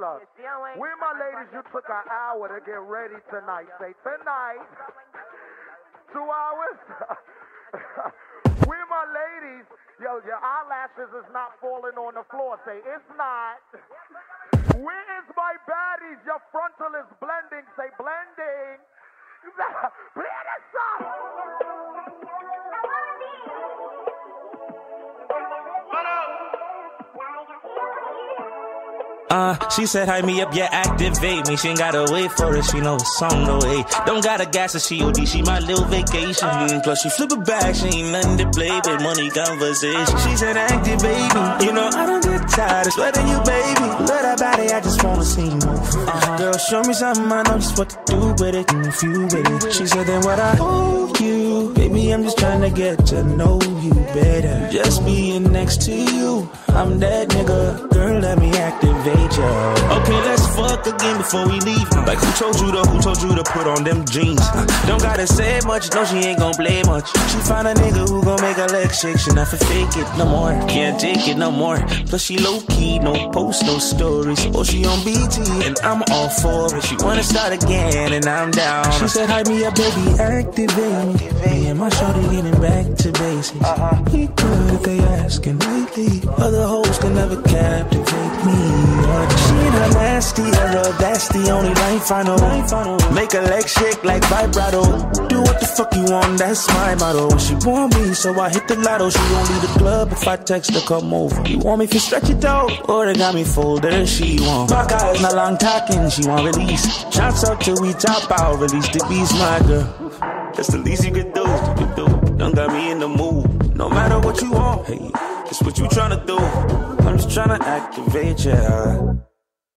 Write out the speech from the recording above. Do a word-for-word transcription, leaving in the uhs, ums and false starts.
Hold up. Where my ladies, you took an hour to get ready tonight. Say tonight. Two hours. Where my ladies, yo, your eyelashes is not falling on the floor. Say it's not. Where is my baddies? Your frontal is blending. Say blending. Play this song. Uh, she said, hype me up, yeah, activate me. She ain't gotta wait for it, she know it's on the way. Don't gotta gas her, she O D, she my little vacation. Mm, plus she flip it back, she ain't nothing to play with money conversation. She said, activate me. You know, I don't get tired of sweating you, baby. Love that body, I just wanna see you move. Uh-huh. Girl, show me something, I know just what to do with it. And if you with it, she said, then what I owe you, baby, I'm just trying to get to know you better. Just being next to you, I'm that nigga. Girl, let me activate. Okay, let's fuck again before we leave. Like who told you to, who told you to put on them jeans? Don't gotta say much, no, she ain't gon' play much. She find a nigga who gon' make her leg shake. She not for fake it no more, can't take it no more. Plus she low key, no post, no stories. Oh, she on B T and I'm all for it. She wanna start again and I'm down. She said, hype me up, baby, activate me. Me and my shorty getting back to basics. Uh-huh. We good if they asking lately. Other hoes can never captivate me. She ain't her nasty era, that's the only life I know. Make her leg shake like vibrato. Do what the fuck you want, that's my motto. She want me, so I hit the lotto. She won't leave the club if I text her come over. You want me to stretch it out, or they got me folder, she want. My guy's not long talking, she want release. Shots up till we top out, release the beast, my girl. That's the least you could do, you could do. Done got me in the mood, no matter what you want. Hey, it's what you tryna do. I'm just tryna activate ya.